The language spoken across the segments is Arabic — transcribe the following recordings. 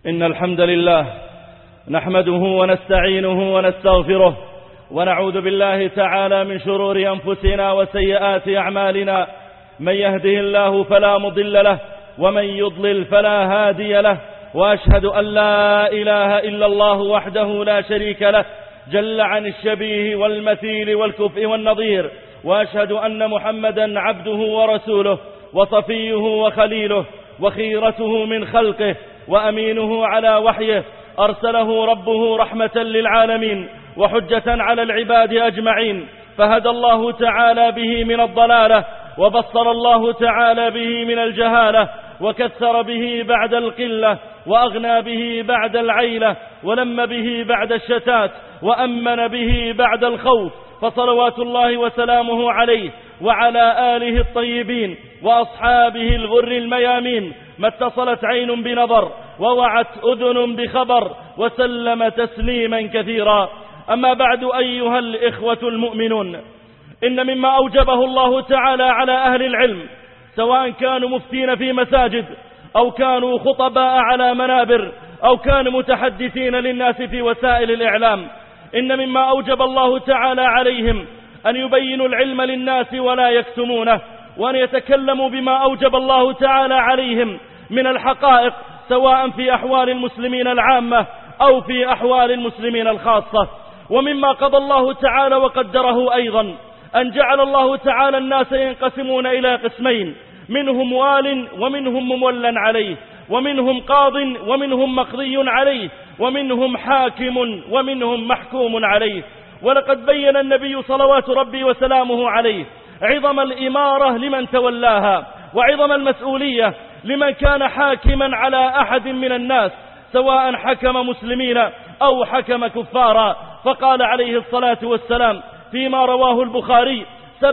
إن الحمد لله نحمده ونستعينه ونستغفره ونعوذ بالله تعالى من شرور أنفسنا وسيئات أعمالنا. من يهده الله فلا مضل له ومن يضلل فلا هادي له، وأشهد أن لا إله إلا الله وحده لا شريك له جل عن الشبيه والمثيل والكفء والنظير، وأشهد أن محمدا عبده ورسوله وصفيه وخليله وخيرته من خلقه وأمينه على وحيه، أرسله ربه رحمة للعالمين وحجة على العباد أجمعين، فهدى الله تعالى به من الضلالة وبصر الله تعالى به من الجهالة، وكثر به بعد القلة وأغنى به بعد العيلة، ولم به بعد الشتات، وأمن به بعد الخوف، فصلوات الله وسلامه عليه وعلى آله الطيبين وأصحابه الغر الميامين، ما اتصلت عين بنظر ووعت أذن بخبر، وسلم تسليما كثيرا. أما بعد، أيها الإخوة المؤمنون، إن مما أوجبه الله تعالى على أهل العلم، سواء كانوا مفتين في مساجد أو كانوا خطباء على منابر أو كانوا متحدثين للناس في وسائل الإعلام، إن مما أوجب الله تعالى عليهم أن يبينوا العلم للناس ولا يكتمونه، وأن يتكلموا بما أوجب الله تعالى عليهم من الحقائق، سواء في أحوال المسلمين العامة أو في أحوال المسلمين الخاصة. ومما قضى الله تعالى وقدره أيضا أن جعل الله تعالى الناس ينقسمون إلى قسمين، منهم وال ومنهم مولى عليه، ومنهم قاض ومنهم مقضي عليه، ومنهم حاكم ومنهم محكوم عليه. ولقد بين النبي صلوات ربي وسلامه عليه عظم الإمارة لمن تولاها، وعظم المسؤولية لمن كان حاكما على أحد من الناس، سواء حكم مسلمين أو حكم كفارا. فقال عليه الصلاة والسلام فيما رواه البخاري: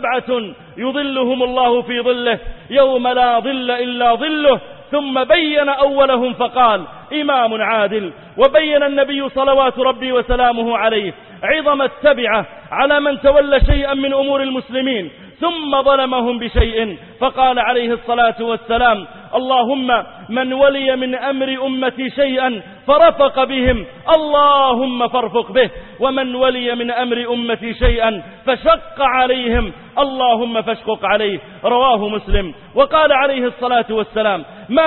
7 يظلهم الله في ظله يوم لا ظل إلا ظله. ثم بين أولهم فقال: إمام عادل. وبين النبي صلوات ربي وسلامه عليه عظم التبعة على من تولى شيئا من أمور المسلمين ثم ظلمهم بشيء، فقال عليه الصلاة والسلام: اللهم من ولي من أمر أمتي شيئا فرفق بهم اللهم فارفق به، ومن ولي من أمر أمتي شيئا فشق عليهم اللهم فاشقق عليه. رواه مسلم. وقال عليه الصلاة والسلام: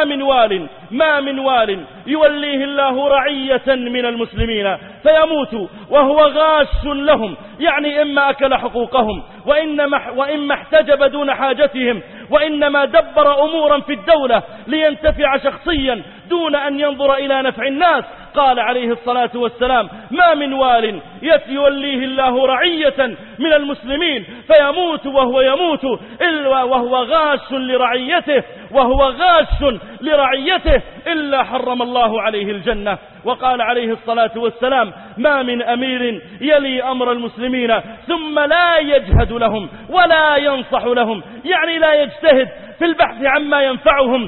ما من وال يوليه الله رعية من المسلمين فيموت وهو غاش لهم، يعني إما أكل حقوقهم وإما احتجب دون حاجتهم، وإنما دبر أمورا في الدولة لينتفع شخصيا دون أن ينظر إلى نفع الناس. قال عليه الصلاة والسلام: ما من وال يوليه الله رعية من المسلمين فيموت وهو يموت إلا وهو غاش لرعيته إلا حرم الله عليه الجنة. وقال عليه الصلاة والسلام: ما من أمير يلي أمر المسلمين ثم لا يجهد لهم ولا ينصح لهم، يعني لا يجتهد في البحث عما ينفعهم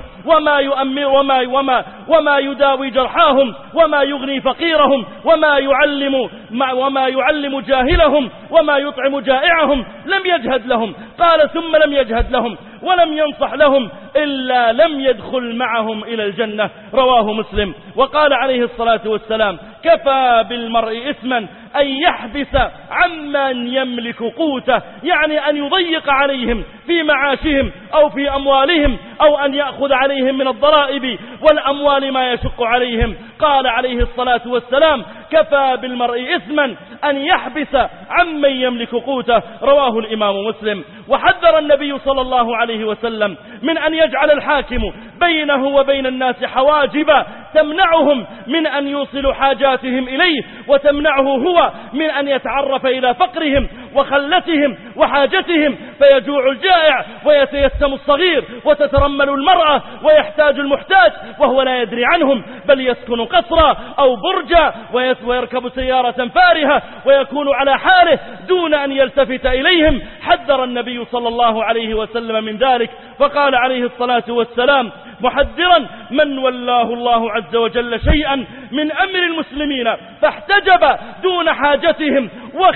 وما يداوي جرحاهم وما يغني فقيرهم وما يعلم جاهلهم وما يطعم جائعهم، لم يجهد لهم. قال: ثم لم يجهد لهم ولم ينصح لهم إلا لم يدخل معهم إلى الجنة. رواه مسلم. وقال عليه الصلاة والسلام: كفى بالمرء إثما أن يحبس عمن يملك قوته، يعني أن يضيق عليهم في معاشهم أو في أموالهم، أو أن يأخذ عليهم من الضرائب والأموال ما يشق عليهم. قال عليه الصلاة والسلام: كفى بالمرء إثما أن يحبس عمن يملك قوته. رواه الإمام مسلم. وحذر النبي صلى الله عليه وسلم من أن يجعل الحاكم بينه وبين الناس حواجب تمنعهم من أن يوصلوا حاجاتهم إليه، وتمنعه هو من أن يتعرف إلى فقرهم وخلتهم وحاجتهم، فيجوع الجائع ويتيتم الصغير وتترمل المرأة ويحتاج المحتاج وهو لا يدري عنهم، بل يسكن قصرا أو برجا ويركب سيارة فارهة ويكون على حاله دون أن يلتفت إليهم. حذر النبي صلى الله عليه وسلم من ذلك، فقال عليه الصلاة والسلام: محذرا من ولاه الله عز وجل شيئا من أمر المسلمين فاحتجب دون حاجتهم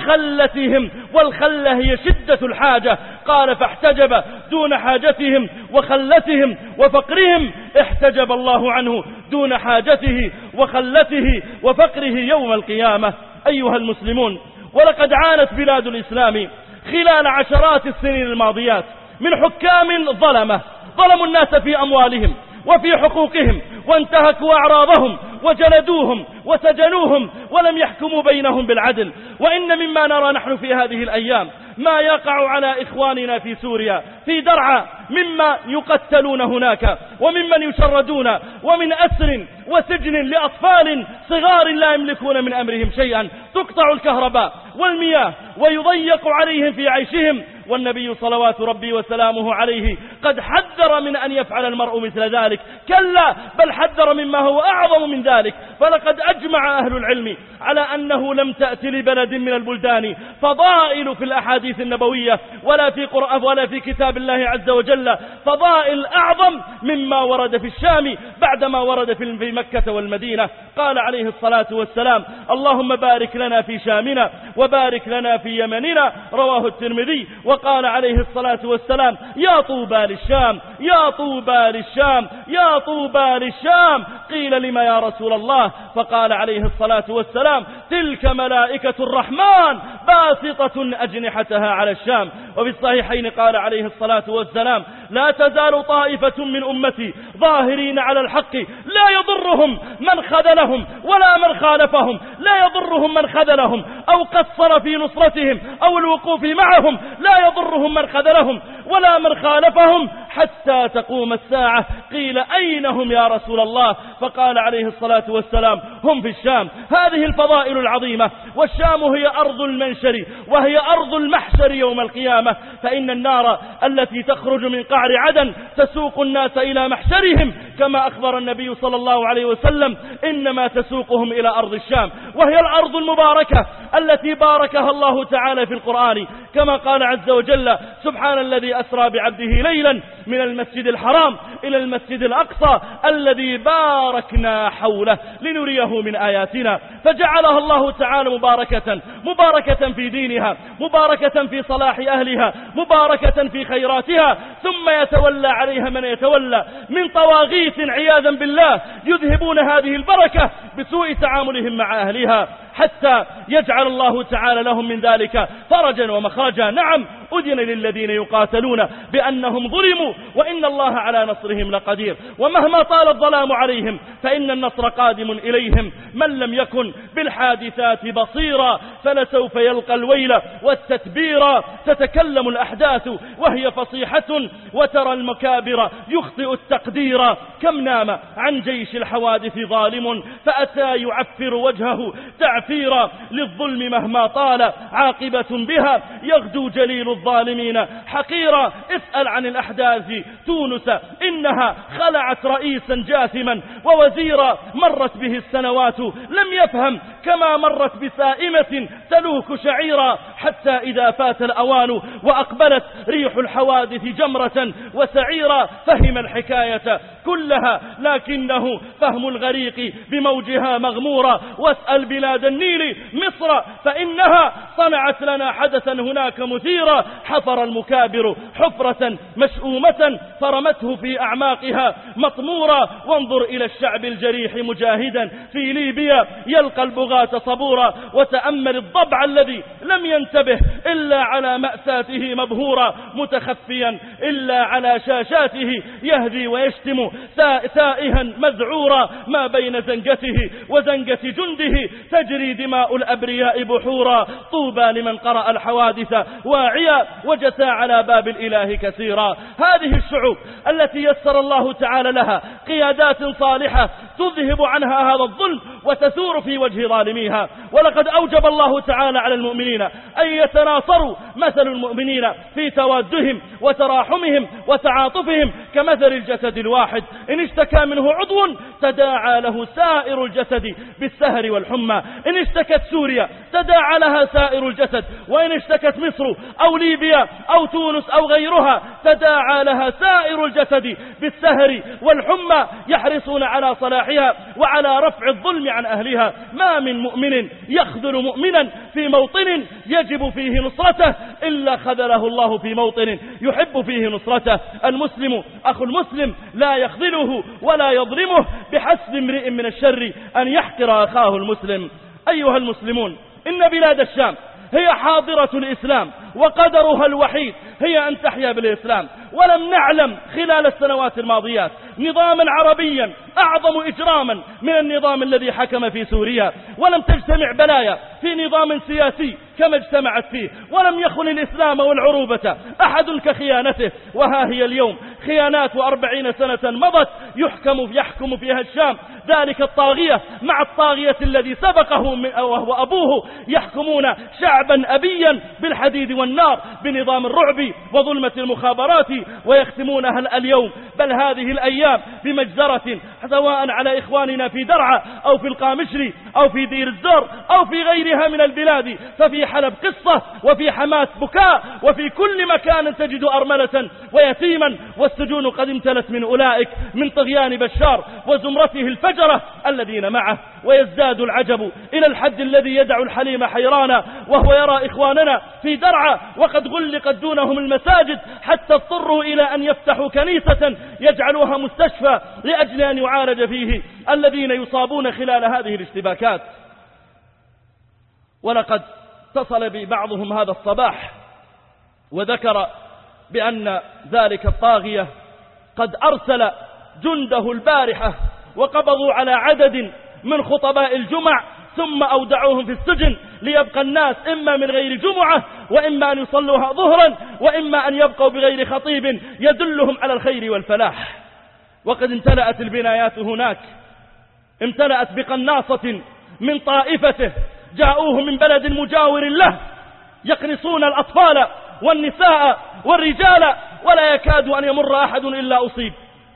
وخلتهم، والخلة هي شدة الحاجة، قال فاحتجب دون حاجتهم وخلتهم وفقرهم، احتجب الله عنه دون حاجته وخلته وفقره يوم القيامة. أيها المسلمون، ولقد عانت بلاد الإسلام خلال عشرات السنين الماضيات من حكام ظلموا الناس في أموالهم وفي حقوقهم، وانتهكوا أعراضهم وجلدوهم وسجنوهم ولم يحكموا بينهم بالعدل. وإن مما نرى نحن في هذه الأيام ما يقع على إخواننا في سوريا في درعا مما يقتلون هناك وممن يشردون، ومن أسر وسجن لأطفال صغار لا يملكون من أمرهم شيئا، تقطع الكهرباء والمياه ويضيق عليهم في عيشهم. والنبي صلوات ربي وسلامه عليه قد حذر من أن يفعل المرء مثل ذلك، كلا بل حذر مما هو أعظم من ذلك. فلقد أجمع أهل العلم على أنه لم تأتي لبلد من البلدان فضائل في الأحاديث النبوية ولا في قرآن ولا في كتاب الله عز وجل فضائل أعظم مما ورد في الشام بعدما ورد في مكة والمدينة. قال عليه الصلاة والسلام: اللهم بارك لنا في شامنا وبارك لنا في يمننا، رواه الترمذي. وقال عليه الصلاة والسلام: يا طوبى للشام، يا طوبى للشام، يا طوبى للشام. قيل: لما يا رسول الله؟ فقال عليه الصلاة والسلام: تلك ملائكة الرحمن باسطة أجنحتها على الشام. وفي الصحيحين قال عليه الصلاة والسلام: لا تزال طائفة من أمتي ظاهرين على الحق لا يضرهم من خذلهم ولا من خالفهم، لا يضرهم من خذلهم أو قصر في نصرتهم أو الوقوف معهم، لا يضرهم من خذلهم ولا من خالفهم حتى تقوم الساعة. قيل: أين هم يا رسول الله؟ فقال عليه الصلاة والسلام: هم في الشام. هذه الفضائل العظيمة، والشام هي أرض المنشر وهي أرض المحشر يوم القيامة، فإن النار التي تخرج من قعر عدن تسوق الناس إلى محشرهم، كما أخبر النبي صلى الله عليه وسلم: إنما تسوقهم إلى أرض الشام، وهي الأرض المباركة التي باركها الله تعالى في القرآن، كما قال عز وجل: سبحان الذي أسرى بعبده ليلا من المسجد الحرام إلى المسجد الأقصى الذي باركنا حوله لنريه من آياتنا. فجعلها الله تعالى مباركة في دينها، مباركة في صلاح أهلها، مباركة في خيراتها، ثم يتولى عليها من يتولى من طواغيت عياذا بالله يذهبون هذه البركة بسوء تعاملهم مع أهلها، حتى يجعل الله تعالى لهم من ذلك فرجا ومخرجا. نعم، أذن للذين يقاتلون بأنهم ظلموا وإن الله على نصرهم لقدير. ومهما طال الظلام عليهم فإن النصر قادم إليهم. من لم يكن بالحادثات بصيرا فلسوف يلقى الويل والتتبير. تتكلم الأحداث وهي فصيحة وترى المكابر يخطئ التقدير. كم نام عن جيش الحوادث ظالم فأتى يعفر وجهه تعفيرا. للظلم مهما طال عاقبة بها يغدو جليل الظالمين حقيرا. اسأل عن الأحداث تونس إنها خلعت رئيسا جاثما ووزيرا مرت به السنوات لم يفهم، كما مرت بسائمة تلوك شعيرا، حتى إذا فات الأوان وأقبلت ريح الحوادث جمرة وسعيرا فهم الحكاية كلها لكنه فهم الغريق بموجها مغمورا. واسأل بلاد النيل مصر فإنها صنعت لنا حدثا هناك مثيرا. حفر المكابر حفرة مشؤومة فرمته في أعماقها مطمورا. وانظر إلى الشعب الجريح مجاهدا في ليبيا يلقى البغاة صبورا. وتأمل الضبع الذي لم ينتبه إلا على مأساته مبهورا، متخفيا إلا على شاشاته يهدي ويشتم تائها مذعورا. ما بين زنجته وزنجة جنده تجري دماء الأبرياء بحورا. طوبى لمن قرأ الحوادث واعيا وجثى على باب الإله كثيرا. هذه الشعوب التي يسر الله تعالى لها قيادات صالحة تذهب عنها هذا الظلم وتثور في وجه ظالميها. ولقد أوجب الله تعالى على المؤمنين أن يتناصروا، مثل المؤمنين في توادهم وتراحمهم وتعاطفهم كمثل الجسد الواحد، إن اشتكى منه عضو تداعى له سائر الجسد بالسهر والحمى. إن اشتكت سوريا تداعى لها سائر الجسد، وإن اشتكت مصر أو ليبيا أو تونس أو غيرها تداعى لها سائر الجسد بالسهر والحمى، يحرصون على صلاحها وعلى رفع الظلم عن أهلها. ما من مؤمن يخذل مؤمنا في موطن يجب فيه نصرته إلا خذله الله في موطن يحب فيه نصرته. المسلم أخو المسلم لا يخذله ولا يظلمه، بحسب امرئ من الشر أن يحقر أخاه المسلم. أيها المسلمون، إن بلاد الشام هي حاضرة الإسلام، وقدرها الوحيد هي أن تحيا بالإسلام. ولم نعلم خلال السنوات الماضيات نظاما عربيا أعظم إجراما من النظام الذي حكم في سوريا، ولم تجتمع بلايا في نظام سياسي كما اجتمعت فيه، ولم يخن الإسلام والعروبة أحد كخيانته. وها هي اليوم خيانات 40 سنة مضت يحكم فيها الشام، ذلك الطاغية مع الطاغية الذي سبقه وهو أبوه، يحكمون شعبا أبيا بالحديد والنار بنظام الرعب وظلمة المخابرات، ويختمونها اليوم بل هذه الأيام بمجزرة، سواء على إخواننا في درعا أو في القامشري أو في دير الزور أو في غيرها من البلاد. ففي حلب قصة، وفي حماس بكاء، وفي كل مكان تجد أرملة ويتيما، والسجون قد امتلت من أولئك من طغيان بشار وزمرته الفجرة الذين معه. ويزداد العجب إلى الحد الذي يدع الحليم حيرانا وهو يرى إخواننا في درعا وقد غلقت دونهم المساجد، حتى اضطروا إلى أن يفتحوا كنيسة يجعلوها مستشفى لأجل أن يعالج فيه الذين يصابون خلال هذه الاشتباكات. ولقد اتصل بي بعضهم هذا الصباح وذكر بأن ذلك الطاغية قد أرسل جنده البارحة وقبضوا على عدد من خطباء الجمع، ثم أودعوهم في السجن ليبقى الناس إما من غير جمعة، وإما أن يصلوها ظهرا، وإما أن يبقوا بغير خطيب يدلهم على الخير والفلاح. وقد امتلأت البنايات هناك، امتلأت بقناصة من طائفته جاءوه من بلد مجاور له يقنصون الأطفال والنساء والرجال، ولا يكاد أن يمر أحد إلا أصيب.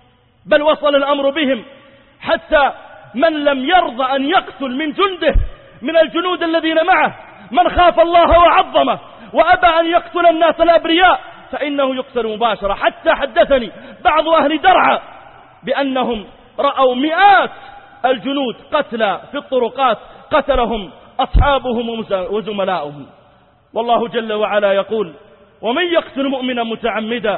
بل وصل الأمر بهم حتى من لم يرضى أن يقتل من جنده من الجنود الذين معه، من خاف الله وعظمه وأبى أن يقتل الناس الأبرياء فإنه يقتل مباشرة. حتى حدثني بعض أهل درعا بأنهم رأوا مئات الجنود قتلى في الطرقات قتلهم أصحابهم وزملاؤهم. والله جل وعلا يقول: ومن يقتل مؤمنا متعمدا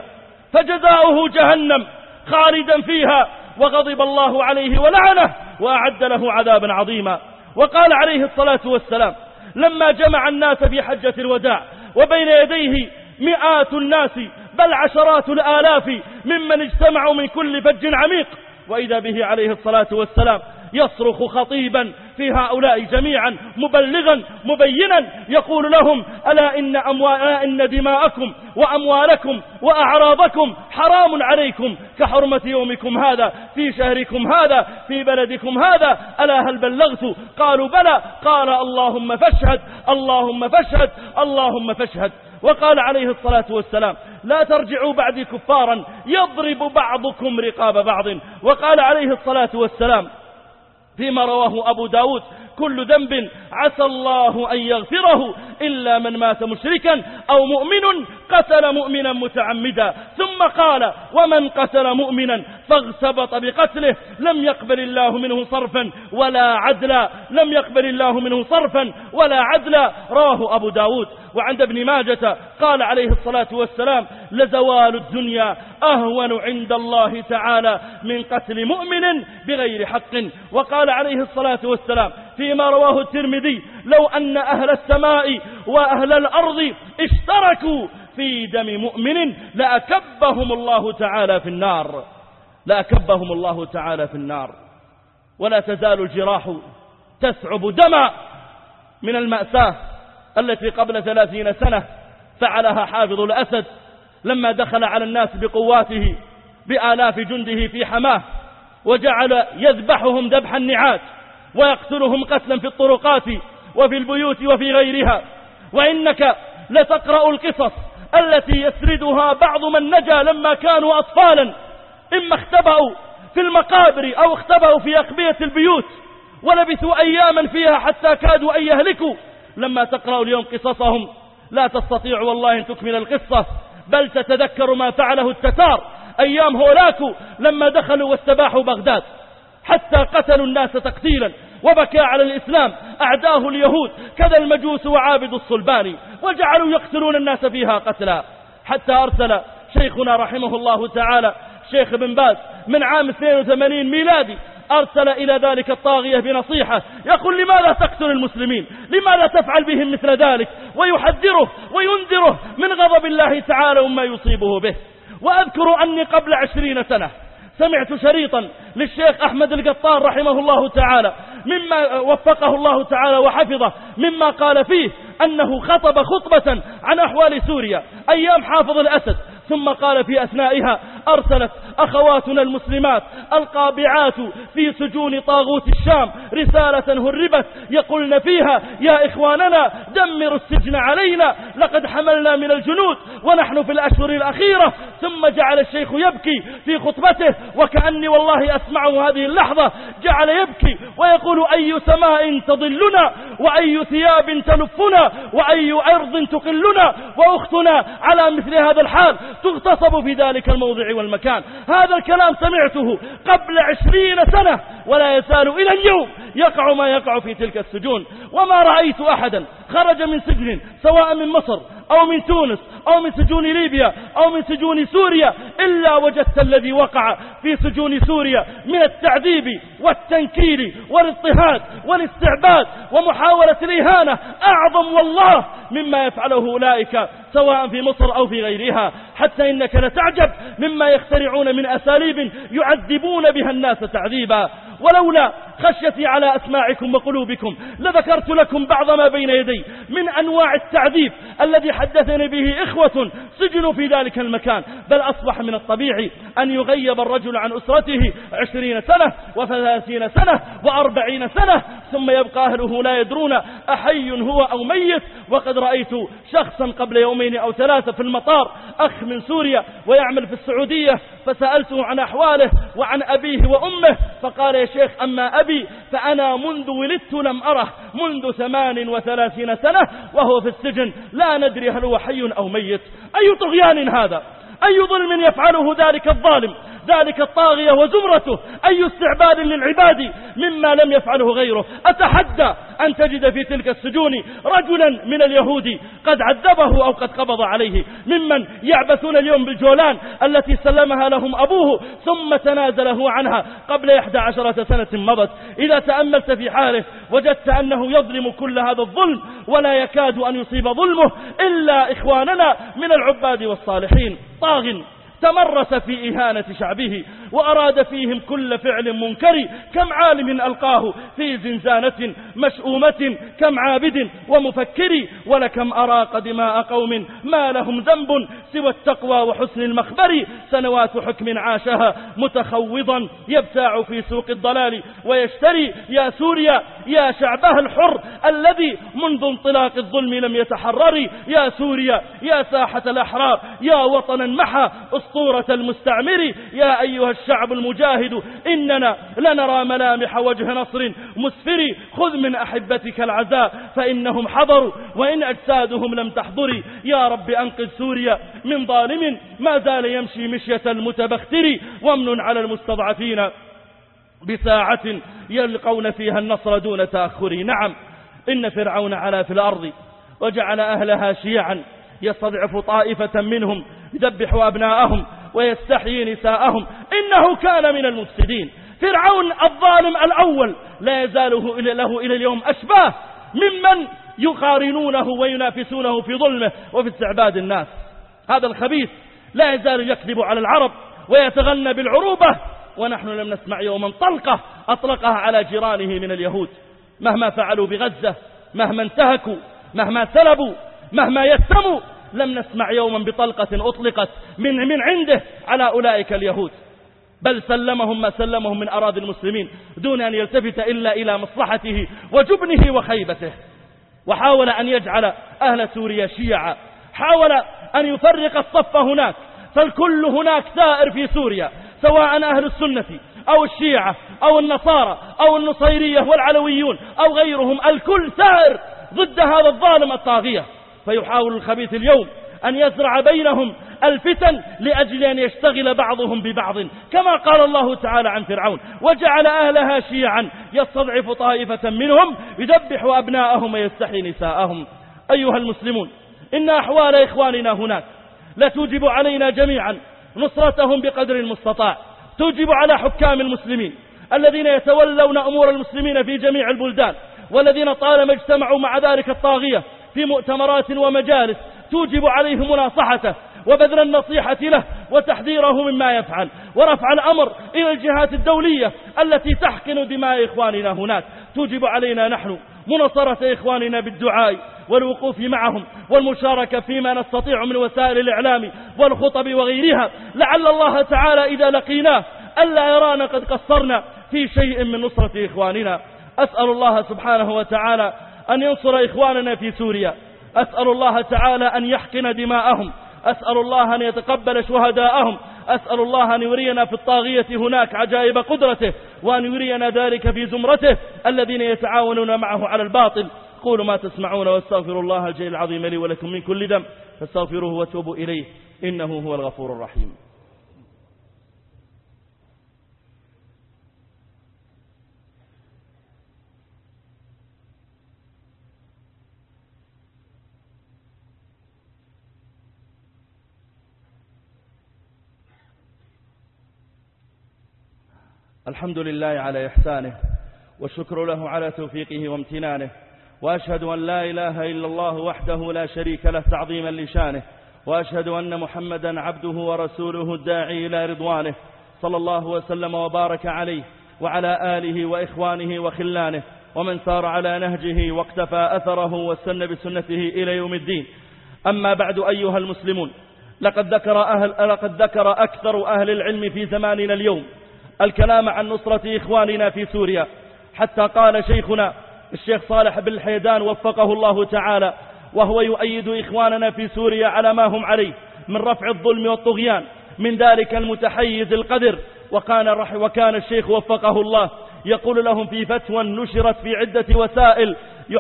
فجزاؤه جهنم خالدا فيها وغضب الله عليه ولعنه وأعد له عذابا عظيما. وقال عليه الصلاة والسلام لما جمع الناس في حجة الوداع وبين يديه مئات الناس بل عشرات الآلاف ممن اجتمعوا من كل فج عميق، وإذا به عليه الصلاة والسلام يصرخ خطيبا في هؤلاء جميعا مبلغا مبينا يقول لهم: ألا إن دماءكم وأموالكم وأعراضكم حرام عليكم كحرمة يومكم هذا في شهركم هذا في بلدكم هذا، ألا هل بلغت؟ قالوا بلى. قال: اللهم فاشهد اللهم فاشهد اللهم فاشهد. وقال عليه الصلاة والسلام: لا ترجعوا بعدي كفارا يضرب بعضكم رقاب بعض. وقال عليه الصلاة والسلام فيما رواه أبو داود: كل ذنب عسى الله أن يغفره إلا من مات مشركا أو مؤمن قتل مؤمنا متعمدا. ثم قال: ومن قتل مؤمنا فاغتبط بقتله لم يقبل الله منه صرفا ولا عدلا، لم يقبل الله منه صرفا ولا عدلا. رواه أبو داود. وعند ابن ماجة قال عليه الصلاة والسلام: لزوال الدنيا أهون عند الله تعالى من قتل مؤمن بغير حق. وقال عليه الصلاة والسلام فيما رواه الترمذي: لو أن أهل السماء وأهل الأرض اشتركوا في دم مؤمن لأكبهم الله تعالى في النار، لأكبهم الله تعالى في النار. ولا تزال الجراح تسعب دما من المأساة التي قبل 30 سنة فعلها حافظ الأسد لما دخل على الناس بقواته بآلاف جنده في حماه، وجعل يذبحهم ذبح النعاج ويقتلهم قتلا في الطرقات وفي البيوت وفي غيرها. وإنك لتقرأ القصص التي يسردها بعض من نجا لما كانوا أطفالا، إما اختبأوا في المقابر أو اختبأوا في أقبية البيوت ولبثوا أياما فيها حتى كادوا أن يهلكوا. لما تقرأ اليوم قصصهم لا تستطيع والله أن تكمل القصة، بل تتذكر ما فعله التتار أيام هولاكو لما دخلوا واستباحوا بغداد، حتى قتلوا الناس تقتيلا، وبكى على الإسلام أعداه اليهود كذا المجوس وعابد الصلباني، وجعلوا يقتلون الناس فيها قتلا. حتى أرسل شيخنا رحمه الله تعالى شيخ بن باز من عام 82 ميلادي، أرسل إلى ذلك الطاغية بنصيحة يقول لماذا تقتل المسلمين، لماذا تفعل بهم مثل ذلك، ويحذره وينذره من غضب الله تعالى وما يصيبه به. وأذكر أني قبل 20 سنة سمعت شريطا للشيخ أحمد القطان رحمه الله تعالى مما وفقه الله تعالى وحفظه، مما قال فيه أنه خطب خطبة عن أحوال سوريا أيام حافظ الأسد، ثم قال في أثنائها أرسلت أخواتنا المسلمات القابعات في سجون طاغوت الشام رسالة هربت يقولن فيها يا إخواننا دمروا السجن علينا لقد حملنا من الجنود ونحن في الأشهر الأخيرة. ثم جعل الشيخ يبكي في خطبته، وكأني والله أسمعه هذه اللحظة، جعل يبكي ويقول أي سماء تضلنا وأي ثياب تلفنا وأي عرض تقلنا، وأختنا على مثل هذا الحال تغتصب في ذلك الموضع والمكان. هذا الكلام سمعته قبل 20 سنة، ولا يزال إلى اليوم يقع ما يقع في تلك السجون. وما رأيت أحدا خرج من سجن سواء من مصر أو من تونس أو من سجون ليبيا أو من سجون سوريا إلا وجدت الذي وقع في سجون سوريا من التعذيب والتنكيل والاضطهاد والاستعباد ومحاولة الإهانة أعظم والله مما يفعله أولئك سواء في مصر أو في غيرها. حتى إنك لتعجب مما يخترعون من أساليب يعذبون بها الناس تعذيبا. ولولا خشيتي على أسماعكم وقلوبكم لذكرت لكم بعض ما بين يدي من أنواع التعذيب الذي حدثني به إخوة سجنوا في ذلك المكان. بل أصبح من الطبيعي أن يغيب الرجل عن أسرته 20 سنة و30 سنة و40 سنة، ثم يبقى أهله لا يدرون أحي هو أو ميت. وقد رأيت شخصا قبل 2 أو 3 في المطار، أخ من سوريا ويعمل في السعودية، فسألته عن أحواله وعن أبيه وأمه، فقال يا شيخ أما أبي فأنا منذ ولدت لم أره منذ 38 سنة وهو في السجن، لا ندري هل هو حي أو ميت. أي طغيان هذا، أي ظلم يفعله ذلك الظالم ذلك الطاغية وزمرته، أي استعباد للعباد مما لم يفعله غيره. أتحدى أن تجد في تلك السجون رجلا من اليهود قد عذبه أو قد قبض عليه، ممن يعبثون اليوم بالجولان التي سلمها لهم أبوه ثم تنازله عنها قبل 11 سنة مضت. إذا تأملت في حاله وجدت أنه يظلم كل هذا الظلم ولا يكاد أن يصيب ظلمه إلا إخواننا من العباد والصالحين. طاغ تمرس في إهانة شعبه وأراد فيهم كل فعل منكر، كم عالم ألقاه في زنزانة مشؤومة، كم عابد ومفكر، ولكم أراق دماء قوم ما لهم ذنب سوى التقوى وحسن المخبر. سنوات حكم عاشها متخوضا يبتاع في سوق الضلال ويشتري. يا سوريا يا شعبها الحر الذي منذ انطلاق الظلم لم يتحرر، يا سوريا يا ساحة الأحرار، يا وطنا محى أسطورة المستعمر. يا أيها الشعب المجاهد إننا لنرى ملامح وجه نصر مسفر، خذ من أحبتك العزاء فإنهم حضروا وإن أجسادهم لم تحضر. يا رب أنقذ سوريا من ظالم ما زال يمشي مشية المتبختر، وامن على المستضعفين بساعة يلقون فيها النصر دون تأخر. نعم إن فرعون علا في الأرض وجعل أهلها شيعا يستضعف طائفة منهم يذبح أبناءهم ويستحيي نساءهم إنه كان من المفسدين. فرعون الظالم الأول لا يزال له إلى اليوم أشباه ممن يقارنونه وينافسونه في ظلمه وفي استعباد الناس. هذا الخبيث لا يزال يكذب على العرب ويتغنى بالعروبة، ونحن لم نسمع يوما طلقة أطلقها على جيرانه من اليهود. مهما فعلوا بغزة، مهما انتهكوا، مهما سلبوا، مهما يتموا، لم نسمع يوما بطلقة أطلقت من عنده على أولئك اليهود. بل سلمهم ما سلمهم من أراضي المسلمين دون أن يلتفت إلا إلى مصلحته وجبنه وخيبته. وحاول أن يجعل أهل سوريا شيعا، حاول أن يفرق الصف هناك، فالكل هناك ثائر في سوريا، سواء أهل السنة أو الشيعة أو النصارى أو النصيرية والعلويون أو غيرهم، الكل ثائر ضد هذا الظالم الطاغية. فيحاول الخبيث اليوم أن يزرع بينهم الفتن لأجل أن يشتغل بعضهم ببعض، كما قال الله تعالى عن فرعون: وجعل أهلها شيعا يستضعف طائفة منهم يذبح أبناءهم ويستحيي نساءهم. أيها المسلمون، إن أحوال إخواننا هناك لا توجب علينا جميعا نصرتهم بقدر المستطاع، توجب على حكام المسلمين الذين يتولون أمور المسلمين في جميع البلدان، والذين طالما اجتمعوا مع ذلك الطاغية في مؤتمرات ومجالس، توجب عليهم مناصحته وبذل النصيحة له وتحذيره مما يفعل، ورفع الأمر إلى الجهات الدولية التي تحقن دماء إخواننا هناك. توجب علينا نحن مناصرة إخواننا بالدعاء والوقوف معهم والمشاركة فيما نستطيع من وسائل الإعلام والخطب وغيرها، لعل الله تعالى إذا لقيناه ألا يرانا قد قصرنا في شيء من نصرة إخواننا. أسأل الله سبحانه وتعالى أن ينصر إخواننا في سوريا، أسأل الله تعالى أن يحقن دماءهم، أسأل الله أن يتقبل شهداءهم، أسأل الله أن يرينا في الطاغية هناك عجائب قدرته، وأن يرينا ذلك في زمرته الذين يتعاونون معه على الباطل. قولوا ما تسمعون، واستغفر الله الجليل العظيم لي ولكم من كل ذنب، فاستغفروه وتوبوا إليه إنه هو الغفور الرحيم. الحمد لله على إحسانه، والشكر له على توفيقه وامتنانه، وأشهد أن لا إله إلا الله وحده لا شريك له تعظيما لشانه، وأشهد أن محمدا عبده ورسوله الداعي إلى رضوانه، صلى الله وسلم وبارك عليه وعلى آله وإخوانه وخلانه ومن سار على نهجه واقتفى أثره واستنى بسنته إلى يوم الدين. أما بعد أيها المسلمون، لقد ذكر أكثر أهل العلم في زماننا اليوم الكلام عن نصرة إخواننا في سوريا، حتى قال شيخنا الشيخ صالح بن الحيدان وفقه الله تعالى وهو يؤيد إخواننا في سوريا على ما هم عليه من رفع الظلم والطغيان من ذلك المتحيز القذر، وكان الشيخ وفقه الله يقول لهم في فتوى نشرت في عدة وسائل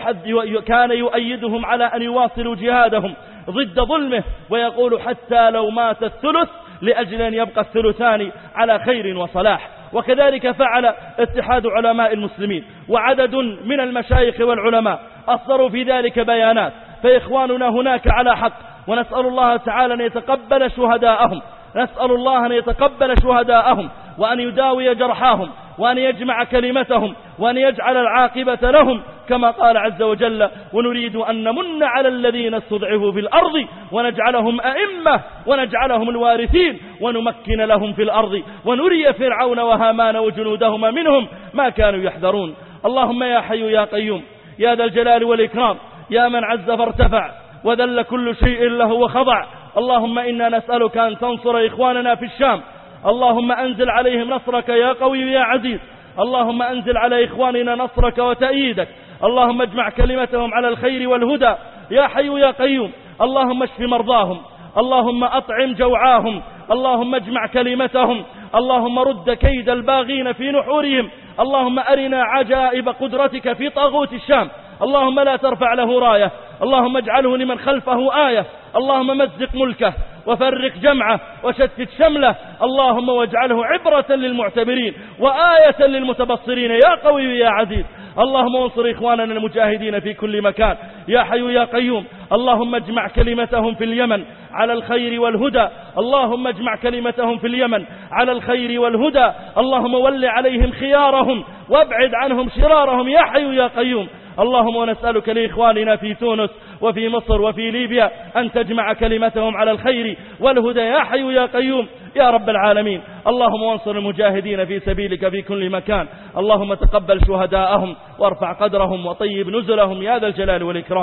كان يؤيدهم على أن يواصلوا جهادهم ضد ظلمه، ويقول حتى لو مات الثلث لأجل أن يبقى الثلثان على خير وصلاح. وكذلك فعل اتحاد علماء المسلمين وعدد من المشايخ والعلماء أصدروا في ذلك بيانات، فإخواننا هناك على حق، ونسأل الله تعالى أن يتقبل شهداءهم، نسأل الله أن يتقبل شهداءهم وأن يداوي جرحاهم وأن يجمع كلمتهم وأن يجعل العاقبة لهم، كما قال عز وجل: ونريد أن نمن على الذين استضعفوا في الأرض ونجعلهم أئمة ونجعلهم الوارثين ونمكن لهم في الأرض ونري فرعون وهامان وجنودهما منهم ما كانوا يحذرون. اللهم يا حي يا قيوم يا ذا الجلال والإكرام، يا من عز فارتفع وذل كل شيء له وخضع، اللهم إنا نسألك أن تنصر إخواننا في الشام، اللهم أنزل عليهم نصرك يا قوي يا عزيز، اللهم أنزل على إخواننا نصرك وتأييدك، اللهم اجمع كلمتهم على الخير والهدى يا حي يا قيوم، اللهم اشف مرضاهم، اللهم أطعم جوعاهم، اللهم اجمع كلمتهم، اللهم رد كيد الباغين في نحورهم، اللهم أرنا عجائب قدرتك في طاغوت الشام، اللهم لا ترفع له راية، اللهم اجعله لمن خلفه آية، اللهم مزق ملكه وفرق جمعه وشتت شمله، اللهم واجعله عبرة للمعتبرين وآية للمتبصرين يا قوي يا عزيز. اللهم انصر إخواننا المجاهدين في كل مكان يا حي يا قيوم، اللهم اجمع كلمتهم في اليمن على الخير والهدى، اللهم اجمع كلمتهم في اليمن على الخير والهدى، اللهم ول عليهم خيارهم وابعد عنهم شرارهم يا حي يا قيوم. اللهم ونسألك لإخواننا في تونس وفي مصر وفي ليبيا أن تجمع كلمتهم على الخير والهدى يا حي يا قيوم يا رب العالمين. اللهم وانصر المجاهدين في سبيلك في كل مكان، اللهم تقبل شهداءهم وارفع قدرهم وطيب نزلهم يا ذا الجلال والإكرام.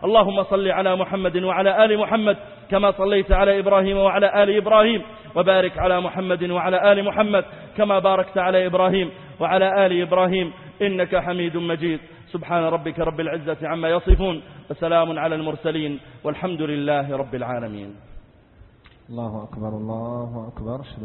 اللهم صل على محمد وعلى آل محمد كما صليت على إبراهيم وعلى آل إبراهيم، وبارك على محمد وعلى آل محمد كما باركت على إبراهيم وعلى آل إبراهيم إنك حميد مجيد. سبحان ربك رب العزة عما يصفون، وسلام على المرسلين، والحمد لله رب العالمين. الله أكبر الله أكبر.